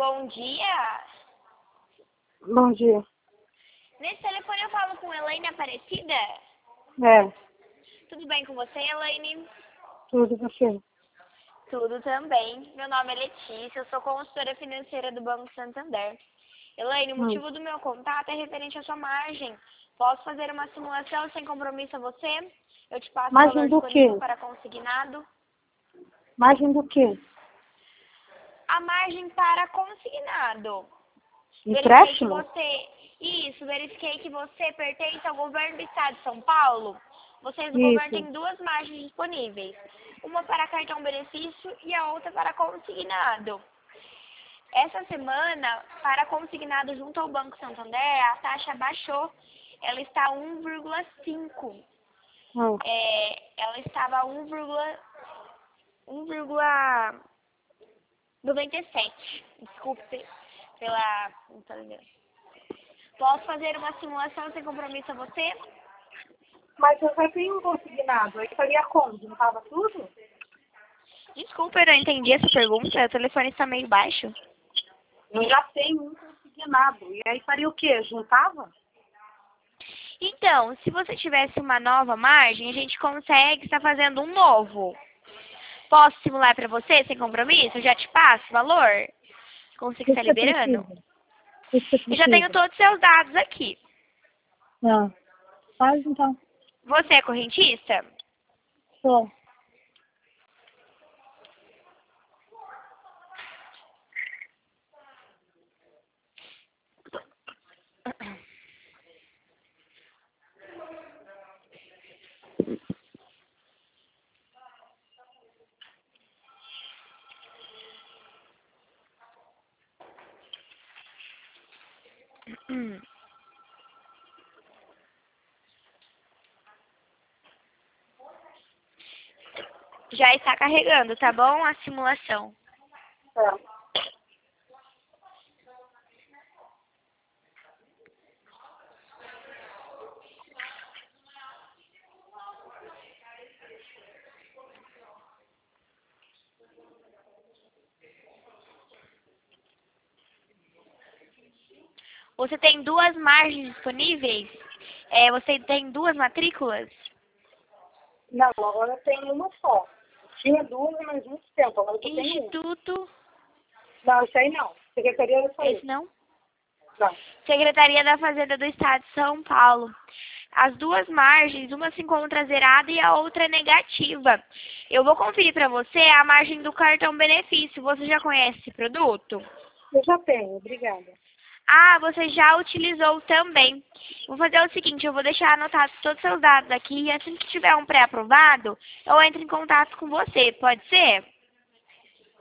Bom dia. Bom dia. Nesse telefone eu falo com Elaine Aparecida. É, Tudo bem com você, Elaine? tudo você. Tudo também. Meu nome é Letícia, eu sou consultora financeira do Banco Santander. Elaine, o motivo do meu contato é referente à sua margem. Posso fazer uma simulação sem compromisso a você? Eu te passo o Margem valor do disponível quê? para consignado. Margem do quê? A margem para consignado. Empréstimo? Verifiquei que você pertence ao governo do estado de São Paulo. Vocês do governo Isso. têm duas margens disponíveis. Uma para cartão benefício e a outra para consignado. Essa semana, para consignado junto ao Banco Santander, a taxa baixou. Ela está a 1,5. Ela estava a 1,97. Desculpe pela... Não tô lembrando. Posso fazer uma simulação sem compromisso a você? Mas eu já tenho um consignado. Aí faria como? Não tava tudo? Desculpa, eu não entendi essa pergunta. O telefone está meio baixo. Eu já tenho um consignado. E aí faria o quê? Juntava? Então, se você tivesse uma nova margem, a gente consegue estar fazendo um novo. Posso simular para você sem compromisso? Eu já te passo o valor? Consigo estar liberando? O que você precisa? Eu já tenho todos os seus dados aqui. Não. Faz então. Você é correntista? Só. Já está carregando, tá bom? A simulação. Tá. Você tem duas margens disponíveis? Você tem duas matrículas? Não, agora eu tenho uma só. Tinha duas, mas muito tempo. Agora eu só tenho uma. Instituto... Não, isso aí não. Secretaria da Saúde. Esse não? Não. Secretaria da Fazenda do Estado de São Paulo. As duas margens, uma se encontra zerada e a outra é negativa. Eu vou conferir para você a margem do cartão benefício. Você já conhece esse produto? Eu já tenho, obrigada. Ah, você já utilizou também. Vou fazer o seguinte, eu vou deixar anotados todos os seus dados aqui e assim que tiver um pré-aprovado, eu entro em contato com você. Pode ser?